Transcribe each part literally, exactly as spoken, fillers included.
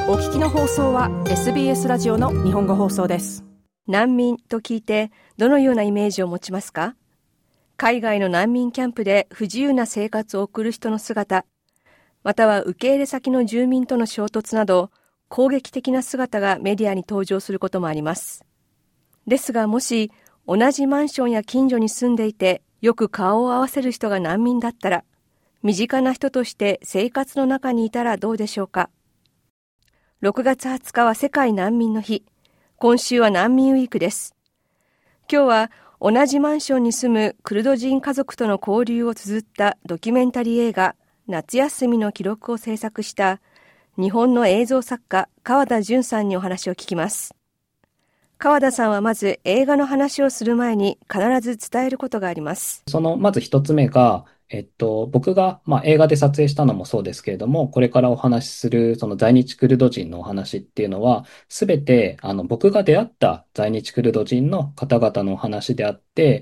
お聞きの放送は エスビーエス ラジオの日本語放送です。 難民と聞いてどのようなイメージを持ちますか？海外の難民キャンプで不自由な生活を送る人の姿、または受け入れ先の住民との衝突など、攻撃的な姿がメディアに登場することもあります。ですが、もし同じマンションや近所に住んでいて、よく顔を合わせる人が難民だったら、身近な人として生活の中にいたらどうでしょうか。ろくがつはつかは世界難民の日。今週は難民ウィークです。今日は同じマンションに住むクルド人家族との交流を綴ったドキュメンタリー映画夏休みの記録を制作した日本の映像作家川田純さんにお話を聞きます。川田さんはまず映画の話をする前に必ず伝えることがあります。 そのまず一つ目が、えっと、僕が、まあ、映画で撮影したのもそうですけれども、これからお話しするその在日クルド人のお話っていうのは、すべてあの僕が出会った在日クルド人の方々のお話であって、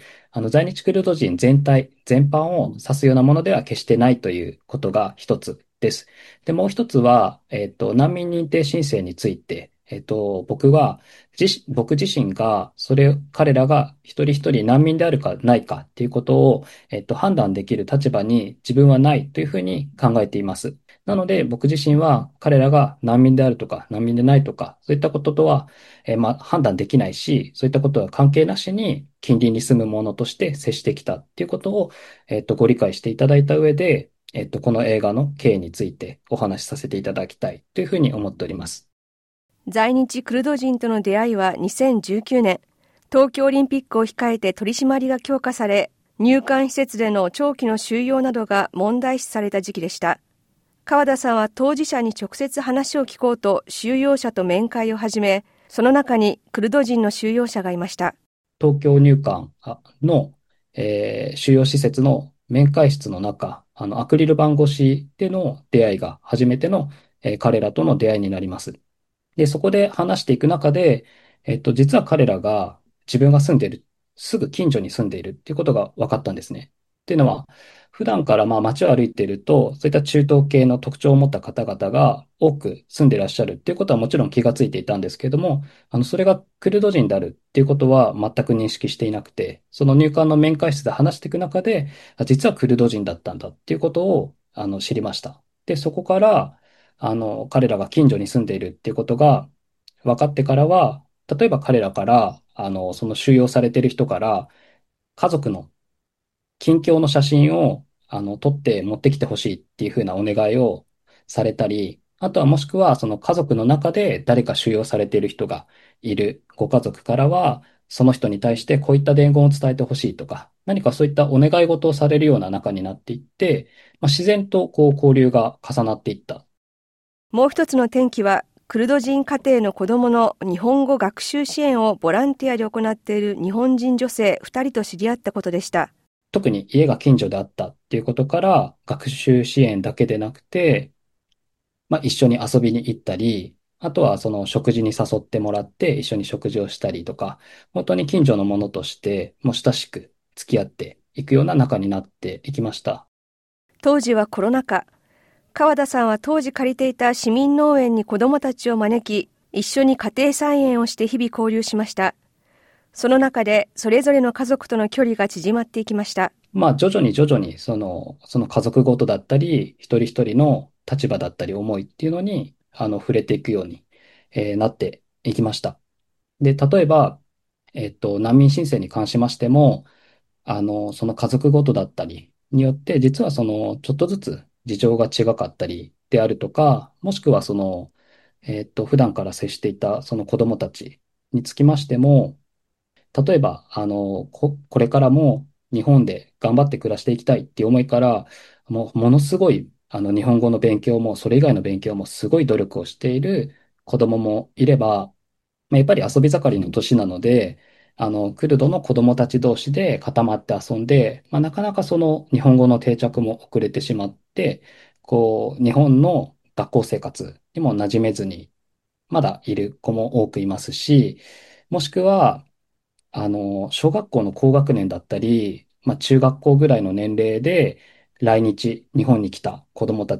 あの在日クルド人全体、全般を指すようなものでは決してないということが一つです。で、もう一つは、えっと、難民認定申請について、えっと、僕は自、僕自身が、それ、彼らが一人一人難民であるかないかっていうことを、えっと、判断できる立場に自分はないというふうに考えています。なので、僕自身は彼らが難民であるとか、難民でないとか、そういったこととは、えーまあ、判断できないし、そういったことは関係なしに近隣に住む者として接してきたっていうことを、えっと、ご理解していただいた上で、えっと、この映画の経緯についてお話しさせていただきたいというふうに思っております。 在日クルド人との出会いはにせんじゅうきゅうねん、東京オリンピックを控えて取り締まりが強化され、入管施設での長期の収容などが問題視された時期でした。川田さんは当事者に直接話を聞こうと収容者と面会を始め、その中にクルド人の収容者がいました。 東京入管の、えー収容施設の面会室の中、あのアクリル板越しでの出会いが初めての、えー彼らとの出会いになります。で、そこで話していく中で、えっと、実は彼らが自分が住んでいる、すぐ近所に住んでいるっていうことが分かったんですね。っていうのは、普段からまあ街を歩いていると、そういった中東系の特徴を持った方々が多く住んでいらっしゃるっていうことはもちろん気がついていたんですけれども、あの、それがクルド人であるっていうことは全く認識していなくて、その入管の面会室で話していく中で、あ実はクルド人だったんだっていうことを、あの、知りました。で、そこから、あの、彼らが近所に住んでいるっていうことが分かってからは、例えば彼らから、あの、その収容されている人から、家族の近況の写真を、あの、撮って持ってきてほしいっていうふうなお願いをされたり、あとはもしくは、その家族の中で誰か収容されている人がいるご家族からは、その人に対してこういった伝言を伝えてほしいとか、何かそういったお願い事をされるような仲になっていって、まあ、自然とこう交流が重なっていった。 もう一つの転機は、クルド人家庭の子どもの日本語学習支援をボランティアで行っている日本人女性ふたりと知り合ったことでした。 特に家が近所であったっていうことから、学習支援だけでなくて、まあ、一緒に遊びに行ったり、あとはその食事に誘ってもらって一緒に食事をしたりとか、本当に近所のものとしてもう親しく付き合っていくような仲になっていきました。 当時はコロナ禍。川田さんは当時借りていた市民農園に子どもたちを招き、一緒に家庭菜園をして日々交流しました。その中でそれぞれの家族との距離が縮まっていきました。 まあ徐々に徐々にその、その家族ごとだったり、一人一人の立場だったり思いっていうのに、あの、触れていくように、えーなっていきました。で、例えば、えっと、難民申請に関しましても、あの、その家族ごとだったりによって、実はその、ちょっとずつ事情が違かったりであるとか、もしくはその、えっと、普段から接していたその子供たちにつきましても、例えば、あの、こ、これからも日本で頑張って暮らしていきたいっていう思いから、もう、ものすごい、あの、日本語の勉強も、それ以外の勉強もすごい努力をしている子供もいれば、まあ、やっぱり遊び盛りの年なので、あの、クルドの子供たち同士で固まって遊んで、まあ、なかなかその日本語の定着も遅れてしまって、こう、日本の学校生活にも馴染めずに、まだいる子も多くいますし、もしくは、あの、小学校の高学年だったり、まあ、中学校ぐらいの年齢で来日、日本に来た子供たち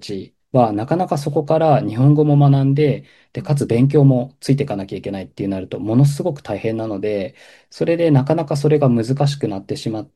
は、なかなかそこから日本語も学んで、で、かつ勉強もついていかなきゃいけないっていうなると、ものすごく大変なので、それでなかなかそれが難しくなってしまって、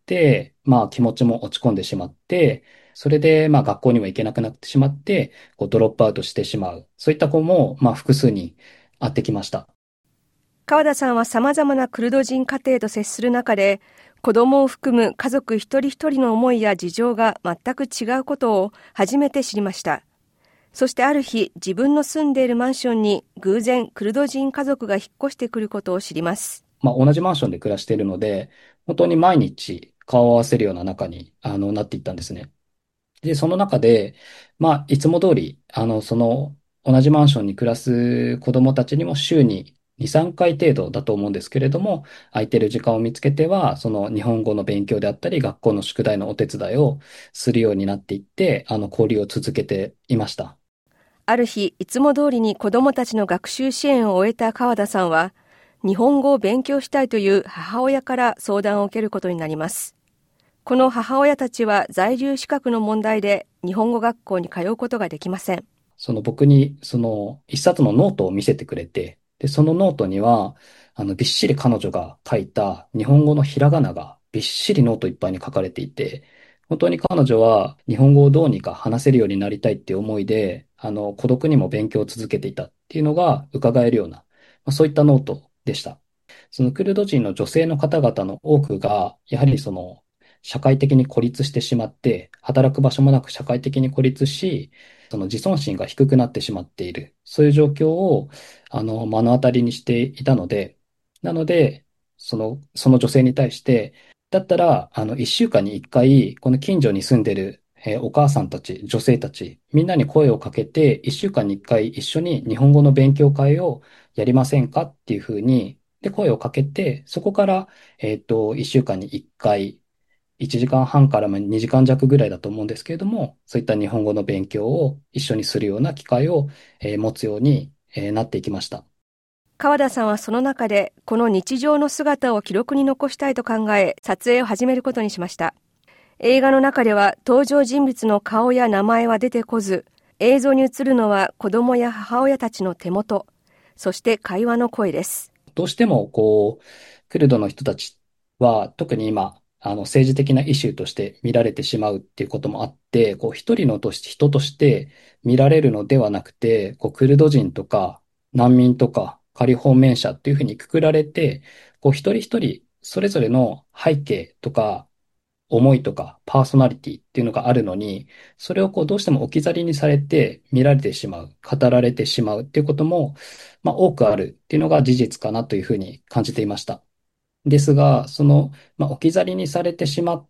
まあ気持ちも落ち込んでしまって、それでまあ学校にも行けなくなってしまって、こうドロップアウトしてしまう。そういった子もまあ複数に会ってきました。 川田さんは様々なクルド人家庭と接する中で、子供を含む家族一人一人の思いや事情が全く違うことを初めて知りました。そしてある日、自分の住んでいるマンションに偶然クルド人家族が引っ越してくることを知ります。 まあ同じマンションで暮らしているので、本当に毎日顔を合わせるような仲にあのなっていったんですね。で、その中で、まあ、いつも通り、あの、その、同じマンションに暮らす子供たちにも週にに、さんかい程度だと思うんですけれども、空いてる時間を見つけては、その日本語の勉強であったり、学校の宿題のお手伝いをするようになっていって、あの、交流を続けていました。 ある日、いつも通りに子供たちの学習支援を終えた川田さんは、日本語を勉強したいという母親から相談を受けることになります。この母親たちは在留資格の問題で日本語学校に通うことができません。 その僕に、その一冊のノートを見せてくれて、で、そのノートには、あの、びっしり彼女が書いた日本語のひらがながびっしりノートいっぱいに書かれていて、本当に彼女は日本語をどうにか話せるようになりたいっていう思いで、あの、孤独にも勉強を続けていたっていうのが伺えるような、まあ、そういったノートでした。そのクルド人の女性の方々の多くが、やはりその、社会的に孤立してしまって、働く場所もなく社会的に孤立し、その自尊心が低くなってしまっている。そういう状況を、あの、目の当たりにしていたので、なので、その、その女性に対して、だったら、あの、一週間に一回、この近所に住んでる、えーお母さんたち、女性たち、みんなに声をかけて、一週間に一回一緒に日本語の勉強会をやりませんかっていうふうに、で、声をかけて、そこから、えっと、一週間に一回、いちじかんはんからにじかん弱ぐらいだと思うんですけれども、そういった日本語の勉強を一緒にするような機会を、えー持つように、えーなっていきました。 川田さんはその中でこの日常の姿を記録に残したいと考え、撮影を始めることにしました。映画の中では登場人物の顔や名前は出てこず、映像に映るのは子供や母親たちの手元、そして会話の声です。 どうしても、こう、クルドの人たちは、特に今、あの、政治的なイシューとして見られてしまうっていうこともあって、こう、一人のとし人として見られるのではなくて、こう、クルド人とか難民とか仮放免者っていうふうにくくられて、こう、一人一人、それぞれの背景とか、思いとかパーソナリティっていうのがあるのに、それをこうどうしても置き去りにされて見られてしまう、語られてしまうっていうことも、まあ多くあるっていうのが事実かなというふうに感じていました。ですが、その、まあ置き去りにされてしまった、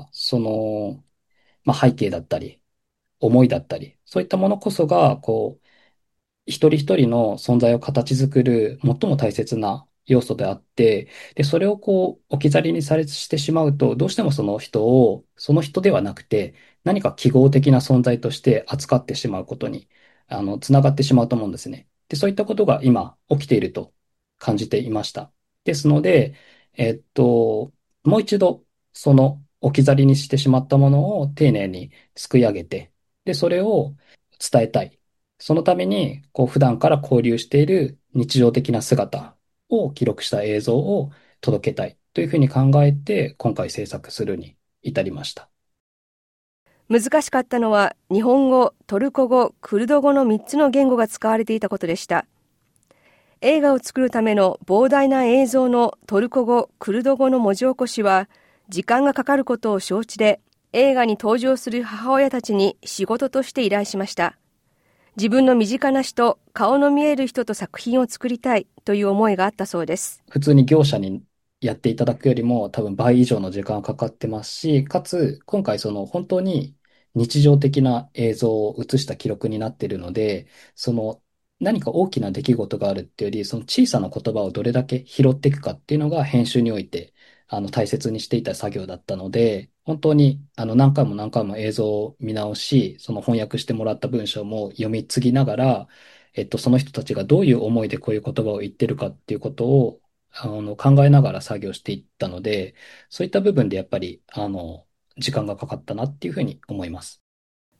その、まあ背景だったり、思いだったり、そういったものこそが、こう、一人一人の存在を形作る最も大切な要素であって、で、それをこう置き去りにされてしまうと、どうしてもその人を、その人ではなくて、何か記号的な存在として扱ってしまうことに、あの、つながってしまうと思うんですね。で、そういったことが今起きていると感じていました。ですので、えっと、もう一度、その置き去りにしてしまったものを丁寧にすくい上げて、で、それを伝えたい。そのために、こう、普段から交流している日常的な姿を記録した映像を届けたいというふうに考えて、今回制作するに至りました。 難しかったのは日本語、トルコ語、クルド語のみっつの言語が使われていたことでした。映画を作るための膨大な映像のトルコ語、クルド語の文字起こしは時間がかかることを承知で、映画に登場する母親たちに仕事として依頼しました。自分の身近な人、顔の見える人と作品を作りたいという思いがあったそうです。 普通に業者にやっていただくよりも多分倍以上の時間がかかってますし、かつ今回その本当に日常的な映像を映した記録になっているので、その何か大きな出来事があるっていうより、その小さな言葉をどれだけ拾っていくかっていうのが編集においてあの大切にしていた作業だったので、本当にあの何回も何回も映像を見直し、その翻訳してもらった文章も読み継ぎながら、えっと、その人たちがどういう思いでこういう言葉を言ってるかっていうことをあの、考えながら作業していったので、そういった部分でやっぱり、あの、時間がかかったなっていうふうに思います。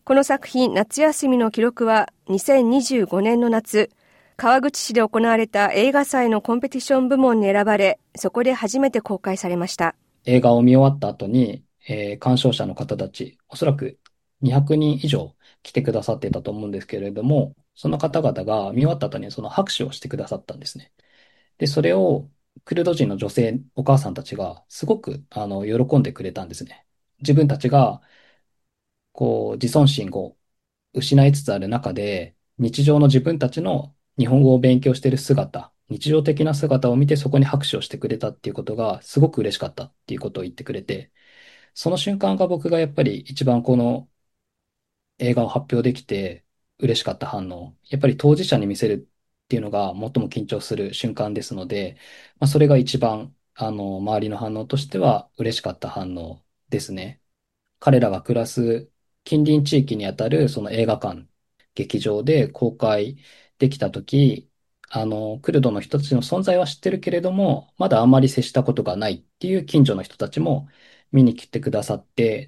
この作品、夏休みの記録はにせんにじゅうごねんの夏、川口市で行われた映画祭のコンペティション部門に選ばれ、そこで初めて公開されました。 映画を見終わった後に、えー鑑賞者の方たち、おそらくにひゃくにん以上来てくださっていたと思うんですけれども、その方々が見終わった後にその拍手をしてくださったんですね。で、それをクルド人の女性、お母さんたちがすごくあの喜んでくれたんですね。自分たちがこう自尊心を失いつつある中で、日常の自分たちの日本語を勉強している姿、日常的な姿を見てそこに拍手をしてくれたっていうことがすごく嬉しかったっていうことを言ってくれて、その瞬間が僕がやっぱり一番この映画を発表できて嬉しかった反応。やっぱり当事者に見せるっていうのが最も緊張する瞬間ですので、まあ、それが一番、あの、周りの反応としては嬉しかった反応ですね。彼らが暮らす近隣地域にあたるその映画館、劇場で公開できたとき、あの、クルドの人たちの存在は知ってるけれども、まだあまり接したことがないっていう近所の人たちも見に来てくださって、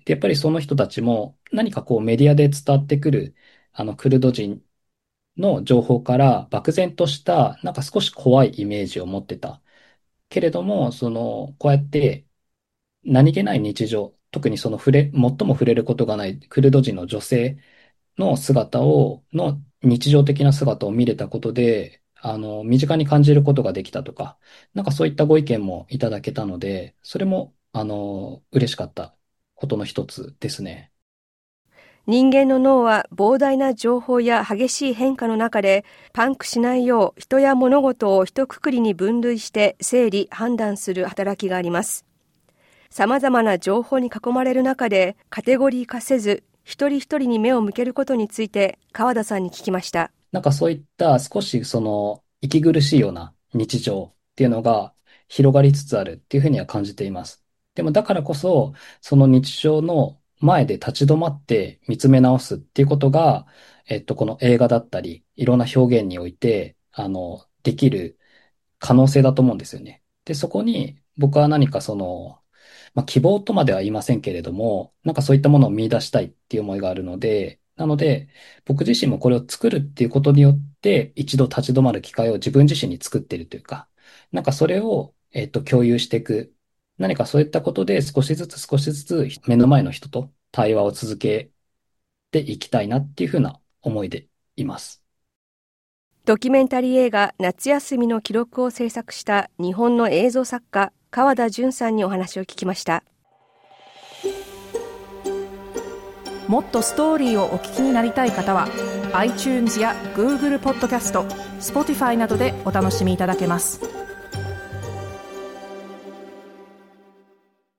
で、やっぱりその人たちも何かこうメディアで伝わってくる、あの、クルド人の情報から漠然とした、なんか少し怖いイメージを持ってた。けれども、その、こうやって何気ない日常、特にその触れ、最も触れることがないクルド人の女性の姿を、の日常的な姿を見れたことで、あの、身近に感じることができたとか、なんかそういったご意見もいただけたので、それも、あの、嬉しかったことの一つですね。 人間の脳は膨大な情報や激しい変化の中でパンクしないよう人や物事を一括りに分類して整理判断する働きがあります。様々な情報に囲まれる中でカテゴリー化せず一人一人に目を向けることについて川田さんに聞きました。 なんかそういった少しその息苦しいような日常っていうのが広がりつつあるっていうふうには感じています。でもだからこそ、その日常の前で立ち止まって見つめ直すっていうことが、えっと、この映画だったり、いろんな表現において、あの、できる可能性だと思うんですよね。で、そこに僕は何かその、まあ、希望とまでは言いませんけれども、なんかそういったものを見出したいっていう思いがあるので、なので、僕自身もこれを作るっていうことによって、一度立ち止まる機会を自分自身に作っているというか、なんかそれを、えっと、共有していく。何かそういったことで少しずつ少しずつ目の前の人と対話を続けていきたいなっていうふうな思いでいます。 ドキュメンタリー映画夏休みの記録を制作した日本の映像作家川田純さんにお話を聞きました。 もっとストーリーをお聞きになりたい方は iTunes や Google ポッドキャスト、Spotify などでお楽しみいただけます。